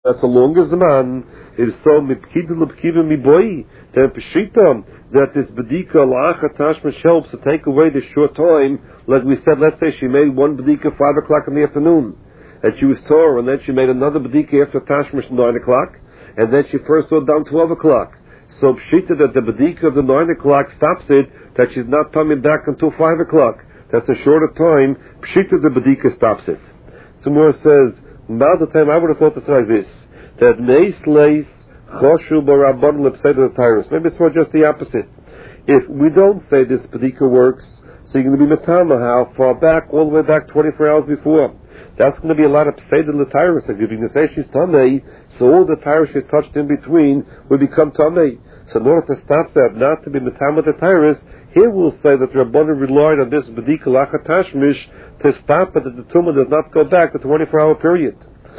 that's a longer Zman. If so, Mipkida Lepkida Miboy, then Peshita, that this Bedika La'acha Tashmish helps to take away the short time. Like we said, let's say she made one Bedika 5 o'clock in the afternoon, and she was Torah, and then she made another Bedika after Tashmish 9 o'clock, and then she first saw down 12 o'clock. So Peshita that the Bedika of the 9 o'clock stops it, that she's not coming back until 5 o'clock. That's a shorter time. Peshita the Bedika stops it. Somewhere says, now the time I would have thought it's like this, that Neis Leis Choshu Barabban Lepseda the Tyrus. Maybe it's more just the opposite. If we don't say this Bedika works, so you're going to be Matama, how far back, all the way back 24 hours before. That's going to be a lot of Pseda the Tyrus. If you're going to say she's Tamei, so all the Tyrus she's touched in between will become Tamei. So in order to stop that, not to be Matama the Tyrus, here we'll say that the Rabbanan relied on this Bedika Lacha Tashmish to stop it, that the Tumah does not go back the 24-hour period.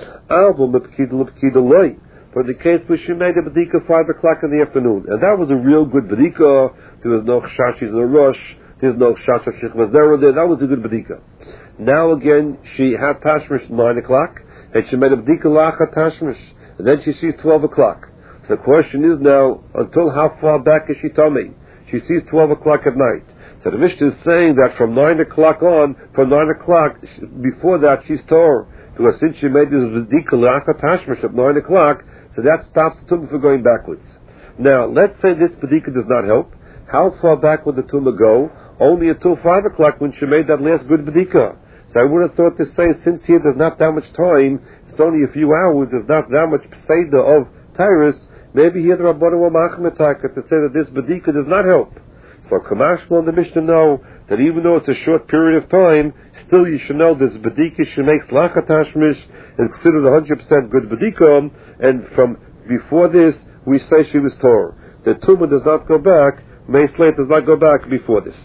For the case where she made a Bedika 5 o'clock in the afternoon, and that was a real good Bedika, there was no Chashis in a rush, there's no Chash of Shechvazera there, that was a good Bedika. Now again, she had Tashmish 9 o'clock, and she made a Bedika Lacha Tashmish, and then she sees 12 o'clock. So the question is now, until how far back is she Tomei? She sees 12 o'clock at night. So the Mishnah is saying that from 9 o'clock on, from 9 o'clock, before that she's Torah. Because since she made this Bedika Lacha Tashmish at 9 o'clock, so that stops the Tumah from going backwards. Now, let's say this Bedika does not help. How far back would the Tumah go? Only until 5 o'clock when she made that last good Bedika. So I would have thought to say, since here there's not that much time, it's only a few hours, there's not that much Peseda of Tyrus, maybe here the Rabbanan were Machmetaka to say that this Bedika does not help. So Kamashma and the Mishnah know that even though it's a short period of time, still you should know this Bedika she makes Lacha Tashmish is considered 100% good Bedika, and from before this we say she was Torah. The Tumah does not go back, May Slate does not go back before this.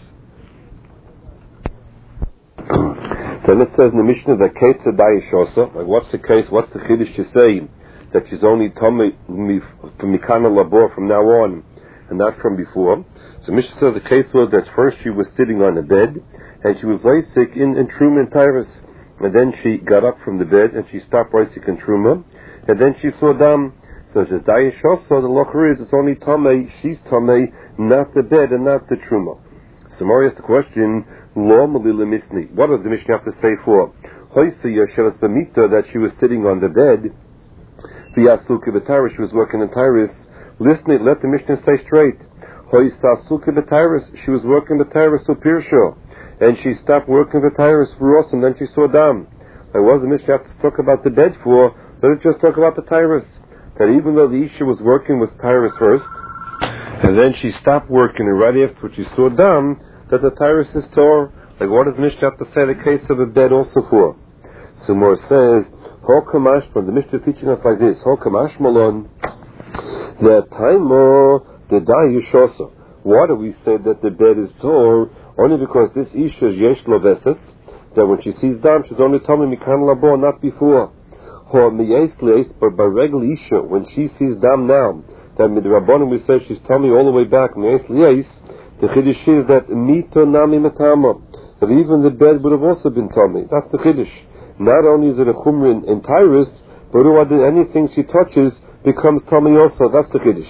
Then it says in the Mishnah that Kate Sedai like what's the case, what's the Chiddush to say that she's only Tomei from Mikana Labor from now on, and not from before. So Mishnah says the case was that first she was sitting on the bed, and she was very sick in Truma and Tyrus, and then she got up from the bed, and she stopped very sick in Truma, and then she saw Dam. So it says, Dayashosa, the locher is, it's only Tomei, she's Tomei, not the bed and not the Truma. So Mari asks the question, Lo Malila Misni, what does the Mishnah have to say for? Hoysa Yashelas Bamita, that she was sitting on the bed, V'yasuki B'Tyrus, she was working in Tyrus. Listen, let the Mishnah say straight. Hoysasuki B'Tyrus, she was working the Tyrus to Pirsho, and she stopped working the Tyrus for us, and then she saw Dam. Like what does the Mishnah have to talk about the bed for? Let it just talk about the Tyrus. That even though the Isha was working with Tyrus first, and then she stopped working, and right after she saw Dam, that the Tyrus is Torah. Like what does the Mishnah have to say the case of a bed also for? So more says, the Mishnah is teaching us like this, Hokamashmalon, the Taimo, the Dayushosa. Why do we say that the bed is Torah? Only because this Isha is Yesh Loveses, that when she sees Dam, she's only Tomei Mikan Labo, not before. But by regular Isha, when she sees Dam now, that with the Rabbanan we say she's Tomei all the way back, the Chiddush is that Mito Nami Matama, that even the bed would have also been Tomei. That's the Chiddush. Not only is it a Chumrin in Tyrus, but anything she touches becomes Tomei also. That's the Chiddush.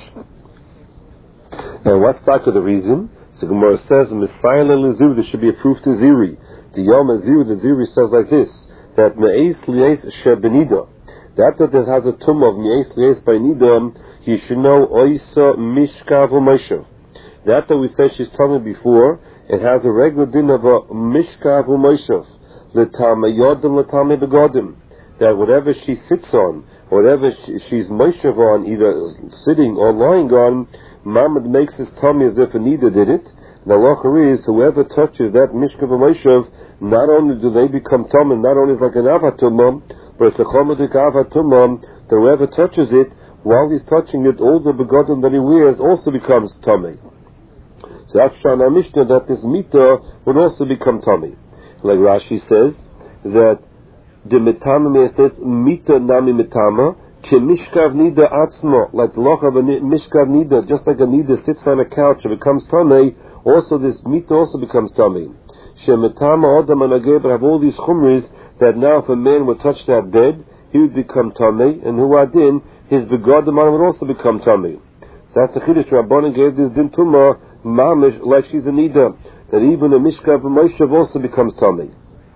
And what's the reason? So Gemara says, Messiah Leziri, there should be a proof to Ziri. The Yom Ziri, the Ziri says like this, that Me'ez Lies Shebenida, that has a tumah of Me'ez Lies by Nida, he should know Oisa Mishkav U'Moshev. That we say she's Tomei before, it has a regular din of a Mishkav U'Moshev, L'Tama Yodim L'Tama Begodim, that whatever she sits on, whatever she's Moshev on, either sitting or lying on, Mamad makes his tummy as if Anida did it. The halacha is, whoever touches that Mishkav U'Moshev, not only do they become Tomei, not only is like an Avatumah, but it's a Chomadik Avatumah, that whoever touches it, while he's touching it, all the begotten that he wears also becomes Tomei. So that's Shana Mishnah, that this Mita would also become Tomei. Like Rashi says, that the Mitama says, Mita Nami Mitama, Ke Mishkav Nida Atzmo, like the Loch of a Mishkav Nida, just like a Nida sits on a couch and becomes Tomei, also this Mita also becomes Tomei. Shemitama Odam and Ageber have all these chumris that now if a man would touch that bed, he would become tummy, and who adin, his begodim on would also become tummy. So that's the chiddush. Rabbanan gave this din tumah mamish like she's a nida, that even a mishka of Moshe also becomes tummy.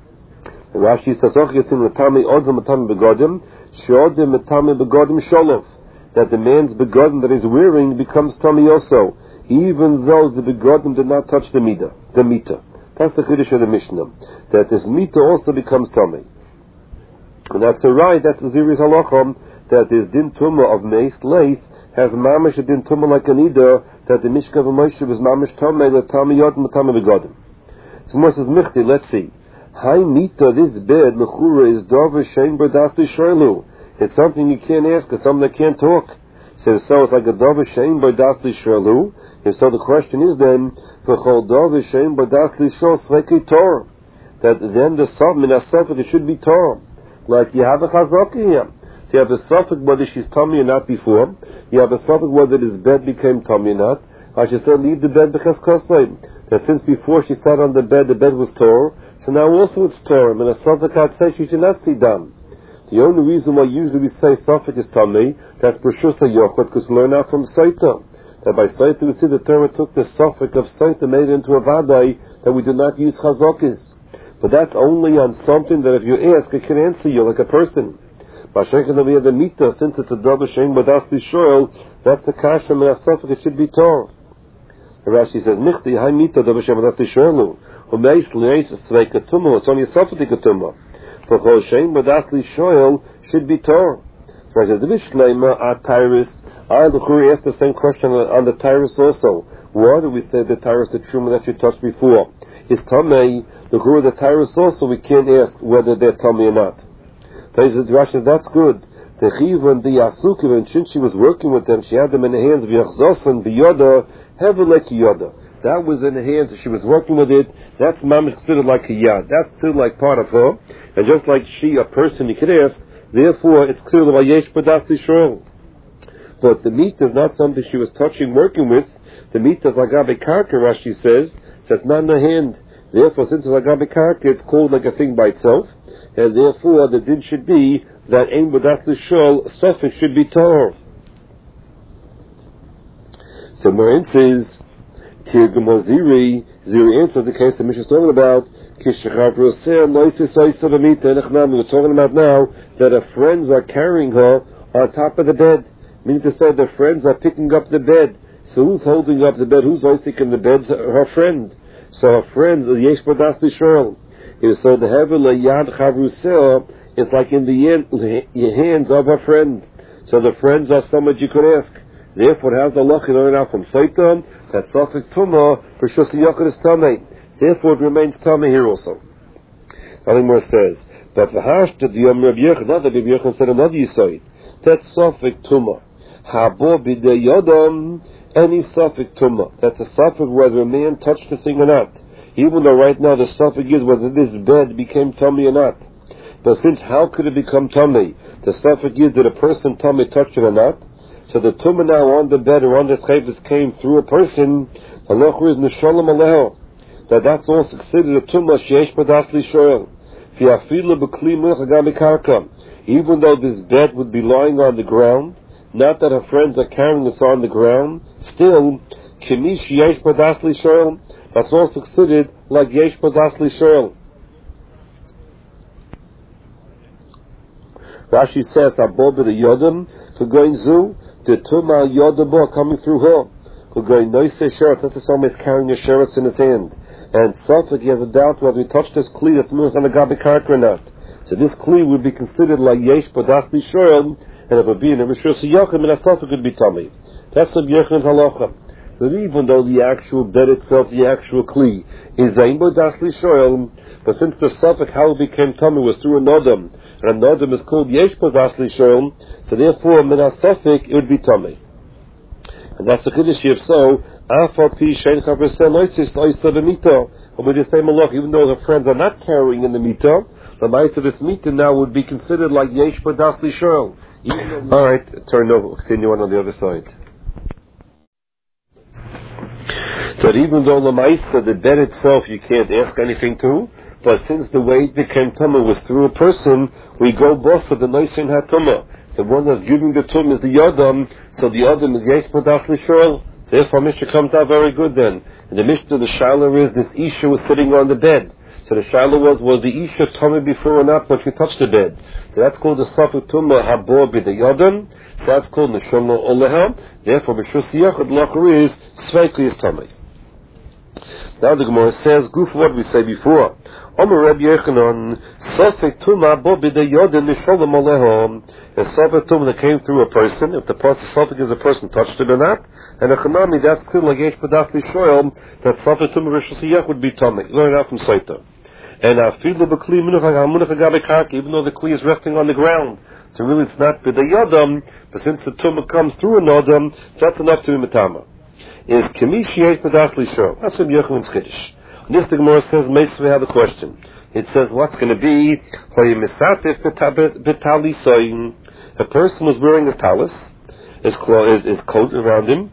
And Rashi says, "Och yasim l'tami odem l'tami begodim, sheodem l'tami begodim sholov." That the man's begodim that he's wearing becomes tummy also, even though the begodim did not touch the mita. That's the chiddush of the Mishnah, that this mita also becomes tummy. And that's a right. That's the ziris halacham, that this din tumah of meis leith has mamish a din tumah like a nida, that the mishka of Moshe was mamish tumah l'tami odem l'tami begodim. So Moshe says, "Michti, let's see. Hi mita, this bed lechura is dover shein b'das l'shoylu. It's something you can't ask, it's something that can't talk. So it's like a dover shein b'das l'shoylu. And so the question is then, v'chol dover shein b'das l'shol sveki Torah, that then the min asafik it should be Torah. Like you have a chazaka here. So you have a suffix whether she's tummy or not before. You have a suffix whether this bed became tummy or not. I should say leave the bed because that since before she sat on the bed was Torah. So now also it's Torah. And a suffix had said she should not see dam. The only reason why usually we say suffix is tummy, that's Breshus HaYochot, because we learn out from Saita. That by Saita we see the Torah took the suffix of Saita, made it into a vadai, that we do not use chazokis. But that's only on something that if you ask, it can answer you like a person. B'ashrekin that we have the mita, since it's a double shein b'das l'shoyl, that's the kasha min asafik, it should be Torah. The Rashi says, "Michti, hai mita double shein b'das l'shoylu, u'meish l'eis sveika tumah, it's only a safik tumah. For chol shein b'das l'shoyl should be Torah." So Rashi says, "The Mishlema at Tyrus, I l'churi asked the same question on the Tyrus also. Why do we say the Tyrus the truma that you touched before? Is Tamei, the Guru, the Tyrus also, we can't ask whether they're Tamei or not. So he says, Rashi, that's good. The Chiva and the Yasukiv, and since she was working with them, she had them in the hands of Yachzos and Biyoda, Heveleki Yoda. That was in the hands, she was working with it, that's mamish considered like a yad. That's still like part of her. And just like she, a person, you could ask, therefore it's clear that Yesh B'das Yisrael. But the meat is not something she was touching, working with. The meat is like Agabe Karka, Rashi says, so it's not in her hand. Therefore, since it's like Agabe Karka, it's called like a thing by itself. And therefore, the din should be that Ein B'das L'Shol, suffix should be Torah. So Morin says, Kirgamo Ziri answers the case that Mishnah is talking about. We're talking about now that her friends are carrying her on top of the bed. Meaning to say the friends are picking up the bed. So who's holding up the bed? Who's hoisting in the bed? Her friend. So her friend, Yesh B'das L'Shol. So the Hevel Yad Chavrusel is like in the hands of her friend. So the friends are someone you could ask. Therefore, it has the loch in out from Saitam that suffix Tumah for Shus HaYochot is Tamei. Therefore, it remains Tamei here also. Nothing more says. But the Hash to the Yom Rabbi Yochanan, another Rabbi Yochanan said another Yisod. That suffix Tumah. Habo b'dei Yodam, any suffix Tumah. That's a suffix whether a man touched the thing or not. Even though right now the suffix is whether this bed became tummy or not. But since how could it become tummy? The suffix is that a person tummy touched it or not. So the tumah now on the bed or on the chayvus came through a person. The loch is neshalom aleho. That's all considered a tumah sheyesh b'das l'shoyl. V'afilu b'kli mulch agabe karka. Even though this bed would be lying on the ground, not that her friends are carrying this on the ground, still kimish yesh b'das l'shoyl. That's also considered like yesh b'das l'shoyl. Rashi says, "Abod the yodam to going zu the tumah yodabo coming through her. To going noise sheretz. That's the someone is carrying a sheretz in his hand, and suffix he has a doubt whether he touched this kli that's moved on the gabi karka or not. So this kli would be considered like yesh b'das l'shoyl, and if it be in a rishus yochim, and a suffix could be tummy. That's the Yechon's halacha. That even though the actual bed itself, the actual kli, is ein b'das l'shoyl, but since the suffix how it became tummy was through a nodam, and a nodam is called yesh b'das l'shoyl, so therefore min ha-suffix it would be tummy. And that's the chiddush if so. Afal pi shein chavrusel loisis loisa b'mita. And with the same malach, even though the friends are not carrying in the mita, the mice of this mita now would be considered like yesh b'das l'shoyl. All right, turn over. Continue on the other side. That even though the bed itself you can't ask anything to, But since the way it became tumah was through a person, we go both for the noisin hatumah. The one that's giving the tum is the yodam, so the yodam is yesh badach l'shol. Therefore, Mishnah comes out very good then. In the Mishnah, the shaila is this Isha was sitting on the bed. So the shaila was the Isha tumah before or not when she touched the bed. So that's called the safek tumah habor b'the yodam. So that's called neshama oleha. Therefore, b'shus yachad lacher is sveikli is tumah. Now the Gemara says, goof what we say before. Omer Rabbi Yochanan, Sofek Tumah bo b'dei yodin nisholam alehom. A Sofek Tumah that came through a person, if the person Sofek is a person touched it or not, and a Chanami, that's clear like Yesh B'das L'Shoyel, that Sofek Tumah Rishus Yach would be Tumah. Learn out from Saita. And Afilu B'Kli Munach Agabe Karki, even though the Kli is resting on the ground. So really it's not b'dei yodam, but since the Tumah comes through an Odam, that's enough to be Matama. Is Kemish Yesh B'das L'Shoyel. That's Rabbi Yochanan's Chiddush. This the Gemara says, we have a question. It says, what's going to be? A person was wearing his talis, his coat around him.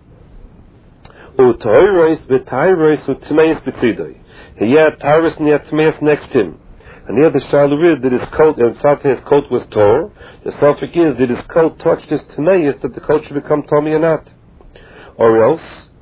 He had talis and he had tmeis next to him. And here the shaila that his coat, in fact his coat was tore. The suffix is, did his coat touch his tmeis that the coat should become tummy or not? Or else,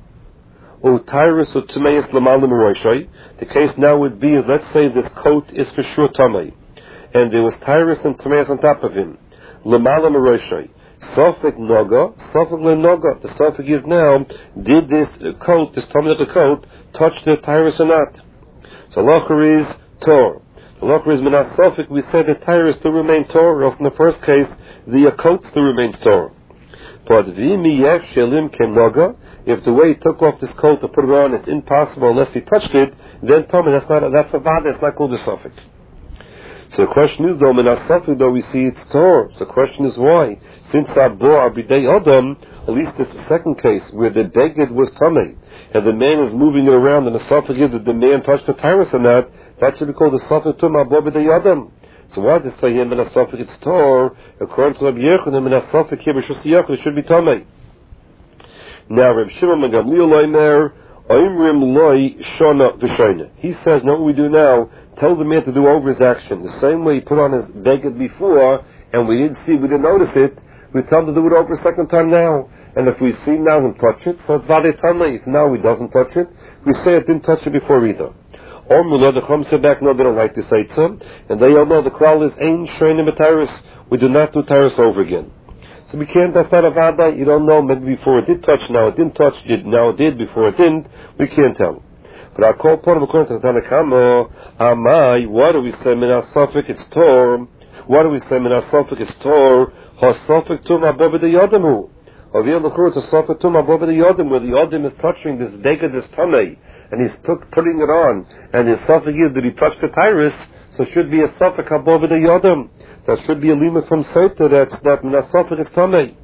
the case now would be, let's say this coat is for sure tamei, and there was tyrus and tameis on top of him. L'mala m'roshai. Sofek noga, sofek le'noga. The sofek is now, did this coat, this tamei of the coat, touch the tyrus or not? So locher is tor. The locher is minas sofek. We said the tyrus still remain tor, or else in the first case, the coat still remains tor. But v'miyech shelim kenoga. If the way he took off this coat to put it on, it's impossible unless he touched it, then tumah, that's a vada, it's not called a suffix. So the question is, though, in our suffix, though, we see it's tor. So the question is why? Since abor abidei odom, at least it's the second case, where the beged was tumah, and the man is moving it around, and the suffix is that the man touched the tyrus or not, that should be called the suffix tumah abor abidei odom. So why does it say him in a suffix it's tor? According to Rabbi Yochanan, in a suffix here, b'shus yachid, it should be tumah. Now, Reb Shimon ben Gamliel Omer, Oimrim Loi Shona V'Shona. He says, know what we do now? Tell the man to do over his action. The same way he put on his beged before, and we didn't notice it, we tell him to do it over a second time now. And if we see now him touch it, so it's Vadei Tamei. If now he doesn't touch it, we say it didn't touch it before either. Or Mullah, the Chum said back, no, they don't like to say it, and they all know the klal is Ein Shonim B'Tyrus. We do not do Tyrus over again. So we can't, that's not a vada, you don't know, maybe before it did touch, now it didn't touch, now it did, before it didn't, we can't tell. But our call part of according to the Tanakama, Amai, why do we say Minas Sofik it's Tor? Why do we say Minas Sofik it's Tor? HaSofik Tum Abba the Yodamu. Or the other Kurz, HaSofik Tum Abba the Yodam, where the Yodam is touching this Begad, this Tamei, and he's putting it on, and his Sofik is that he touched the Tyrus, so it should be a Sofik Abba the Yodam. That should be a lima from Saita, that's that Minasofik is Tamei.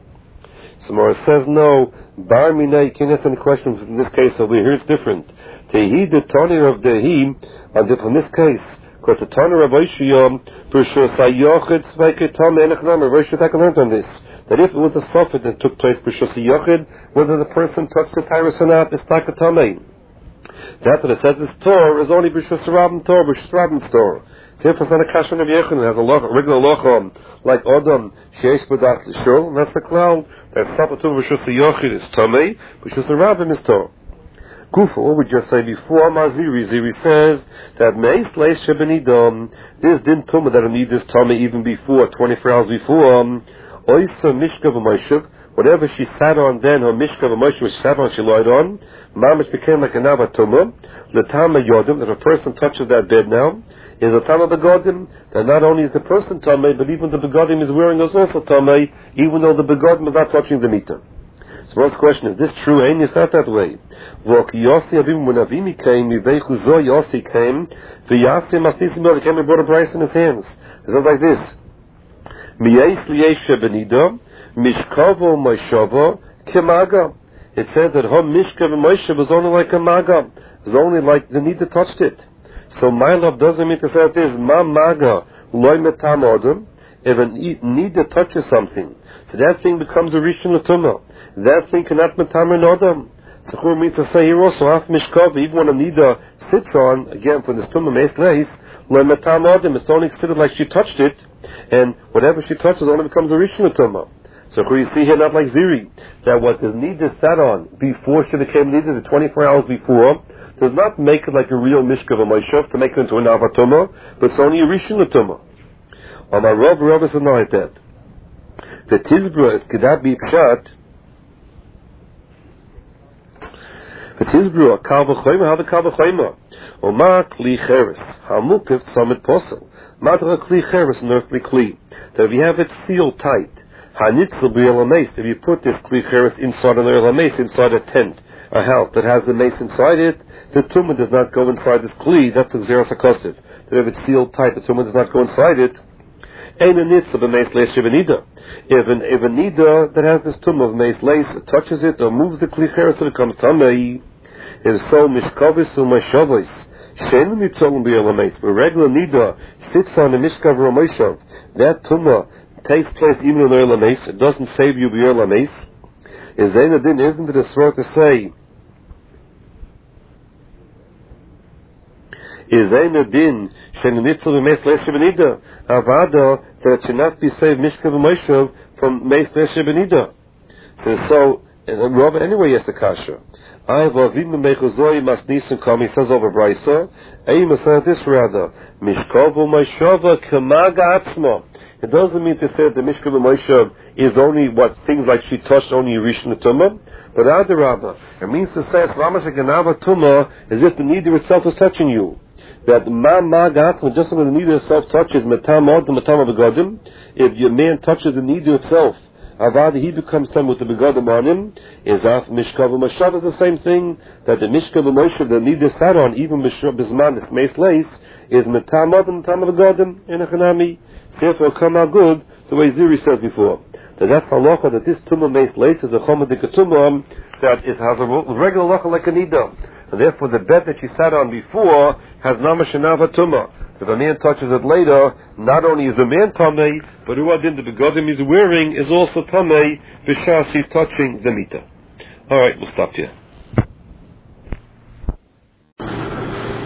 So Mora says no, Bar Minei, you can't answer any questions in this case over here, it's different. Tehi, the Tanir of Dehi, and from this case, because the Tanir of Oishiyom, Pershus Ayochid, Sveike Tamei, Enechnam, Rav Oishiyom, I can learn from this. That if it was a Sofik that took place, Pershus Ayochid, whether the person touched the Tyrus or not, it's like a Tamei. That's what it says, this Tor is only Pershus Rabban Tor, Pershus Rabban's Tor. Therefore, it's not a kasha of Yochanan. It has a regular lochom, like Odom, Sheish B'das L'Shul, and that's the cloud. That Safatum V'shus Yochid is Tomei, V'shus Rabbim is Tor. Kufa, what we just say before, Maziri says that Meis Leish Shebenidom, this din Tumah that need this Tomei even before, 24 hours before, Oisa Mishka V'Moshev, whatever she sat on then, her Mishka V'Moshev, which she sat on, she lied on, Mamish became like a Nava Tumah, L'Tama Yodim, if a person touches that bed now, is a Tama Begodim, that not only is the person Tamei, but even the Begodim is wearing is also Tamei, even though the Begodim is not touching the meter. So first question, is this true? Ain't it's not that way. Yossi Abim, when Avimi came, Mivechu Zo Yossi came, V'Yassi Masnisim Yossi came and brought a brace in his hands. It says like this, Miyeis Liesha Benida, Mishkavo Moshavo, Kemaga. It said that her Mishka Moshe was only like a Maga. It was only like the Nida touched it. So my love doesn't mean to say it is ma maga loy metam odom. If a nida touches something, so that thing becomes a rishon l'tumah. That thing cannot metam an odom. So who means to say here also af mishkav, even when a nida sits on, again for this tumah meis leis Matam Adam, it's only considered like she touched it, and whatever she touches only becomes a Rishon Tumah. So you see here, not like Ziri, that what the Nida sat on before she became Nida, the 24 hours before, does not make it like a real Mishka of a Moshav to make it into an Avatuma, but it's only a Rishon Tumah. On my Rav is not like that. The Tizbra is Kedat Pshat. The Tizbra, Kal V'choyma, how the Kal V'choyma. Oma Kli Cheres, Hamukif Summit Posel. Matra Kli Cheres, an earthly Kli. That if you have it sealed tight, Hanitzel B'Yel Mace, if you put this Kli Cheres inside an Oil Mace, inside a tent, a house that has a mace inside it, the tumah does not go inside this Kli, that's the Xeros HaKosiv. That if it's sealed tight, the tumah does not go inside it. Ein a nitzel b'meis leis shebenida. If a nida that has this tumah of meis leis touches it or moves the Kli Cheres, it becomes tamei. If so, mishkavis u'mashavos, she'en nitzolim b'Yel Mace. A regular nida sits on the mishkav or Moshav. That tumah takes place even in Oil Mace. It doesn't save you b'Yel Mace. Isn't it a sort to say? Is ein din shenitzel b'meis leis shebenida avada that it should not be saved mishkav v'moshav from meis leis shebenida. So Rav anyway has the kasha. I vavim mechuzoi mas nisim kam. He says over Brisa. Ei says this rather mishkav v'moshav kamaga atzma. It doesn't mean to say that the mishkav v'moshav is only what things like she touched only rishon tumah, but adarabba. It means to say slamash ganava tumah as if the needer itself is touching you. That just when the needle itself touches matam od the matam of begodim, if your man touches the needle itself, avad he becomes some with the begodim on him. Is af mishkav u'mashav is the same thing that the mishkav u'mashav the needle sat on even bisman is meis leis is matam od the matam of begodim in a chanami. Therefore, come out good the way Ziri said before. That's halacha that this tumah meis leis is a chomadik tumah that it has a regular halacha like a nida. And therefore, the bed that she sat on before has namash and tumah. If a man touches it later, not only is the man tamei, but who adin the begodim he's wearing is also tamei b'shas he's touching the mita. All right, we'll stop here.